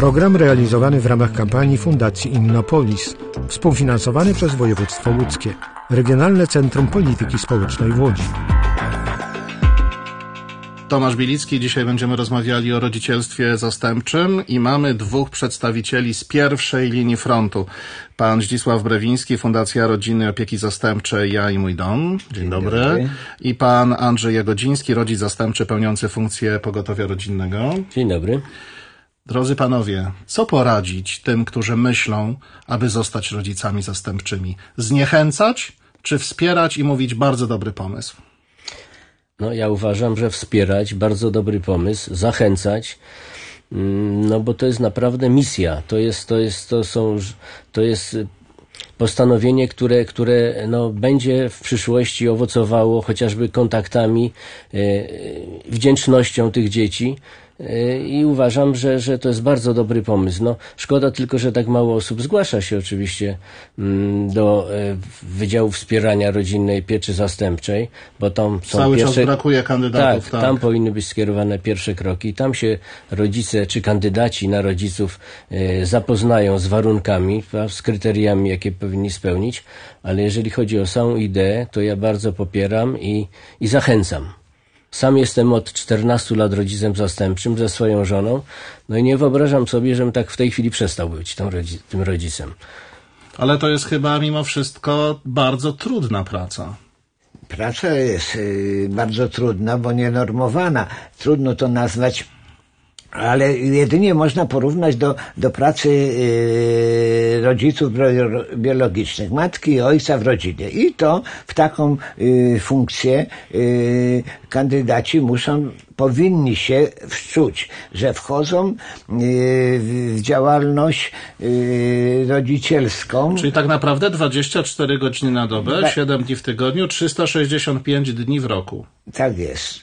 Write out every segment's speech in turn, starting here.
Program realizowany w ramach kampanii Fundacji Innopolis, współfinansowany przez województwo łódzkie, Regionalne Centrum Polityki Społecznej w Łodzi. Tomasz Bielicki. Dzisiaj będziemy rozmawiali o rodzicielstwie zastępczym i mamy dwóch przedstawicieli z pierwszej linii frontu. Pan Zdzisław Brewiński, Fundacja Rodziny Opieki Zastępczej Ja i Mój Dom. Dzień dobry. I pan Andrzej Jagodziński, rodzic zastępczy pełniący funkcję pogotowia rodzinnego. Dzień dobry. Drodzy panowie, co poradzić tym, którzy myślą, aby zostać rodzicami zastępczymi? Zniechęcać czy wspierać i mówić bardzo dobry pomysł? No ja uważam, że wspierać, bardzo dobry pomysł, zachęcać, no bo to jest naprawdę misja, to jest postanowienie, które no, będzie w przyszłości owocowało chociażby kontaktami, wdzięcznością tych dzieci. I uważam, że to jest bardzo dobry pomysł. No, szkoda tylko, że tak mało osób zgłasza się oczywiście do Wydziału Wspierania Rodzinnej Pieczy Zastępczej, bo tam są cały czas brakuje kandydatów. Tak, tam powinny być skierowane pierwsze kroki. Tam się rodzice czy kandydaci na rodziców zapoznają z warunkami, z kryteriami, jakie powinni spełnić, ale jeżeli chodzi o samą ideę, to ja bardzo popieram i zachęcam. Sam jestem od 14 lat rodzicem zastępczym ze swoją żoną, no i nie wyobrażam sobie, żebym tak w tej chwili przestał być tym rodzicem. Ale to jest chyba mimo wszystko bardzo trudna praca. Praca jest bardzo trudna, bo nienormowana. Trudno to nazwać, ale jedynie można porównać do pracy rodziców biologicznych, matki i ojca w rodzinie. I to w taką funkcję kandydaci powinni się wczuć, że wchodzą w działalność rodzicielską. Czyli tak naprawdę 24 godziny na dobę, 7 dni w tygodniu, 365 dni w roku. Tak jest.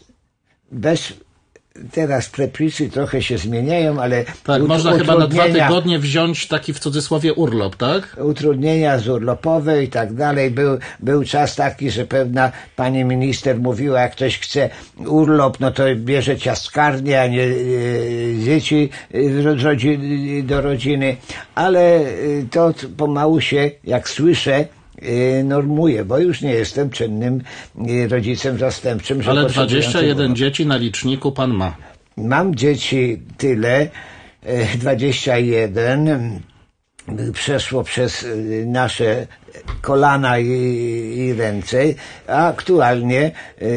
Teraz przepisy trochę się zmieniają, ale... Tak, można chyba na 2 tygodnie wziąć taki w cudzysłowie urlop, tak? Utrudnienia urlopowe i tak dalej. Był czas taki, że pewna pani minister mówiła, jak ktoś chce urlop, no to bierze ciastkarnię, a nie dzieci do rodziny. Ale to pomału się, jak słyszę, normuje, bo już nie jestem czynnym rodzicem zastępczym. Ale 21 dzieci na liczniku pan ma. Mam dzieci tyle, 21 przeszło przez nasze kolana i ręce, a aktualnie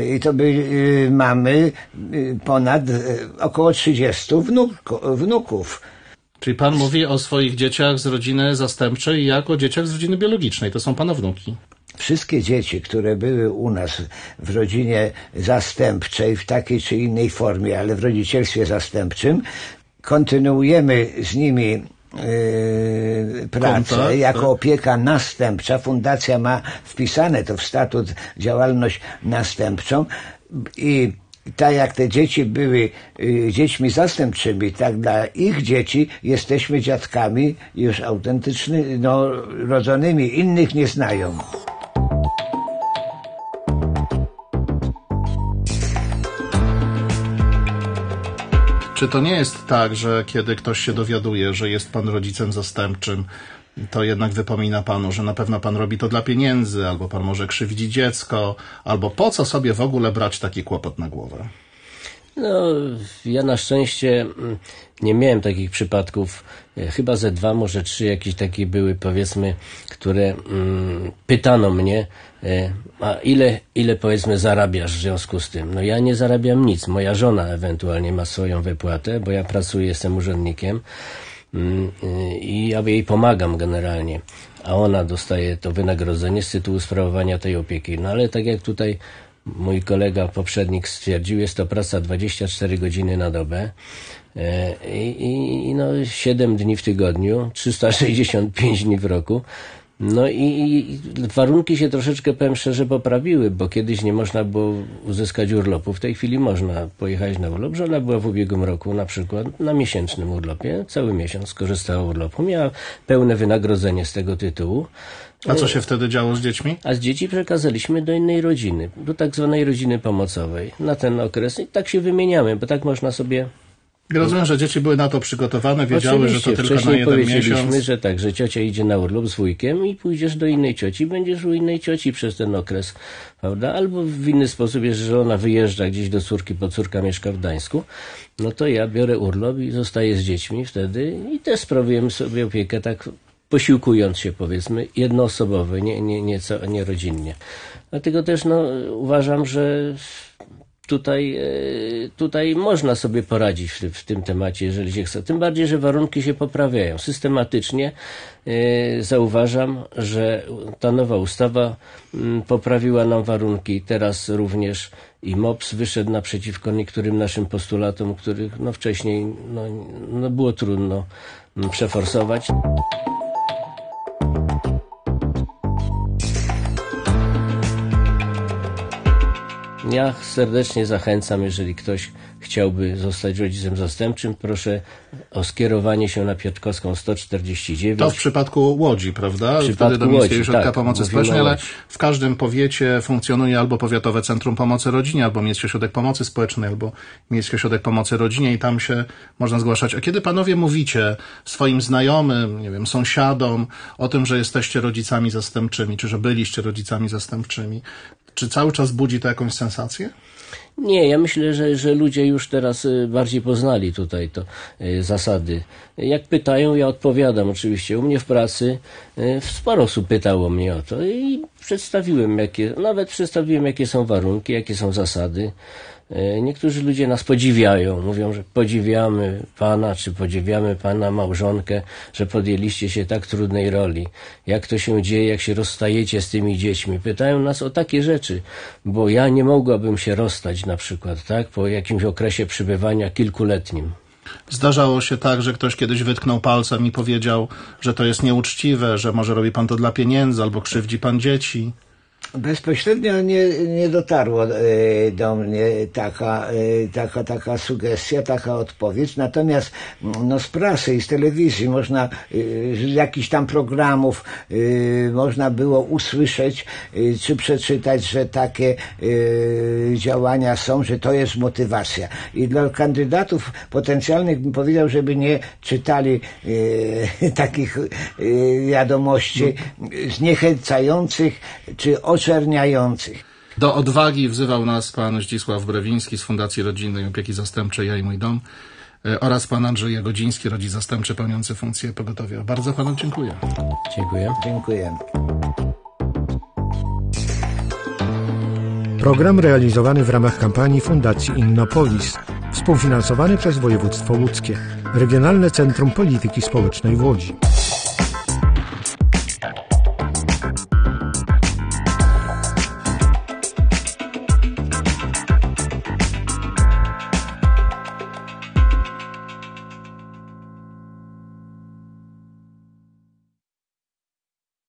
mamy ponad około 30 wnuków. Czyli pan mówi o swoich dzieciach z rodziny zastępczej jak o dzieciach z rodziny biologicznej. To są pana wnuki. Wszystkie dzieci, które były u nas w rodzinie zastępczej w takiej czy innej formie, ale w rodzicielstwie zastępczym, kontynuujemy z nimi pracę jako opieka następcza. Fundacja ma wpisane to w statut działalność następczą i tak jak te dzieci były dziećmi zastępczymi, tak dla ich dzieci jesteśmy dziadkami już autentycznymi, rodzonymi, innych nie znają. Czy to nie jest tak, że kiedy ktoś się dowiaduje, że jest pan rodzicem zastępczym, to jednak wypomina panu, że na pewno pan robi to dla pieniędzy, albo pan może krzywdzi dziecko, albo po co sobie w ogóle brać taki kłopot na głowę? No, ja na szczęście nie miałem takich przypadków, chyba ze 2, może 3 jakieś takie były, powiedzmy, które pytano mnie, a ile powiedzmy zarabiasz w związku z tym? No ja nie zarabiam nic, moja żona ewentualnie ma swoją wypłatę, bo ja pracuję, jestem urzędnikiem i ja jej pomagam generalnie, a ona dostaje to wynagrodzenie z tytułu sprawowania tej opieki. No ale tak jak tutaj mój kolega poprzednik stwierdził, jest to praca 24 godziny na dobę i 7 dni w tygodniu, 365 dni w roku. No i warunki się troszeczkę, powiem szczerze, poprawiły, bo kiedyś nie można było uzyskać urlopu. W tej chwili można pojechać na urlop. Żona była w ubiegłym roku na przykład na miesięcznym urlopie, cały miesiąc korzystała z urlopu, miała pełne wynagrodzenie z tego tytułu. A co się wtedy działo z dziećmi? A z dzieci przekazaliśmy do innej rodziny, do tak zwanej rodziny pomocowej na ten okres i tak się wymieniamy, bo tak można sobie Rozumiem, że dzieci były na to przygotowane, wiedziały, że to tylko na jeden miesiąc. Że tak, że ciocia idzie na urlop z wujkiem i pójdziesz do innej cioci, będziesz u innej cioci przez ten okres, prawda? Albo w inny sposób, jeżeli ona wyjeżdża gdzieś do córki, bo córka mieszka w Gdańsku, no to ja biorę urlop i zostaję z dziećmi wtedy i też sprawujemy sobie opiekę tak posiłkując się, powiedzmy, jednoosobowo, nie rodzinnie. Dlatego też uważam, że tutaj można sobie poradzić w tym temacie, jeżeli się chce. Tym bardziej, że warunki się poprawiają. Systematycznie zauważam, że ta nowa ustawa poprawiła nam warunki. Teraz również i MOPS wyszedł naprzeciwko niektórym naszym postulatom, których wcześniej było trudno przeforsować. Ja serdecznie zachęcam, jeżeli ktoś chciałby zostać rodzicem zastępczym, proszę o skierowanie się na Piotrkowską 149. To w przypadku Łodzi, prawda? Wtedy do Miejskiego Ośrodka Pomocy Społecznej, ale w każdym powiecie funkcjonuje albo Powiatowe Centrum Pomocy Rodzinie, albo Miejski Ośrodek Pomocy Społecznej, albo Miejski Ośrodek Pomocy Rodzinie i tam się można zgłaszać. A kiedy panowie mówicie swoim znajomym, nie wiem, sąsiadom o tym, że jesteście rodzicami zastępczymi, czy że byliście rodzicami zastępczymi, czy cały czas budzi to jakąś sensację? Nie, ja myślę, że ludzie już teraz bardziej poznali tutaj zasady. Jak pytają, ja odpowiadam oczywiście. U mnie w pracy sporo osób pytało mnie o to i przedstawiłem, jakie są warunki, jakie są zasady. Niektórzy ludzie nas podziwiają, mówią, że podziwiamy pana, czy podziwiamy pana małżonkę, że podjęliście się tak trudnej roli. Jak to się dzieje, jak się rozstajecie z tymi dziećmi? Pytają nas o takie rzeczy, bo ja nie mogłabym się rozstać na przykład, tak, po jakimś okresie przebywania kilkuletnim. Zdarzało się tak, że ktoś kiedyś wytknął palcem i powiedział, że to jest nieuczciwe, że może robi pan to dla pieniędzy, albo krzywdzi pan dzieci. Bezpośrednio nie dotarło do mnie taka sugestia, taka odpowiedź. Natomiast z prasy i z telewizji można, z jakichś tam programów można było usłyszeć czy przeczytać, że takie działania są, że to jest motywacja. I dla kandydatów potencjalnych bym powiedział, żeby nie czytali takich wiadomości zniechęcających czy oczerniających. Do odwagi wzywał nas pan Zdzisław Brewiński z Fundacji Rodzinnej Opieki Zastępczej Ja i Mój Dom oraz pan Andrzej Jagodziński, rodzic zastępczy pełniący funkcję pogotowia. Bardzo panu dziękuję. Dziękuję. Dziękuję. Program realizowany w ramach kampanii Fundacji Innopolis, współfinansowany przez województwo łódzkie, Regionalne Centrum Polityki Społecznej w Łodzi.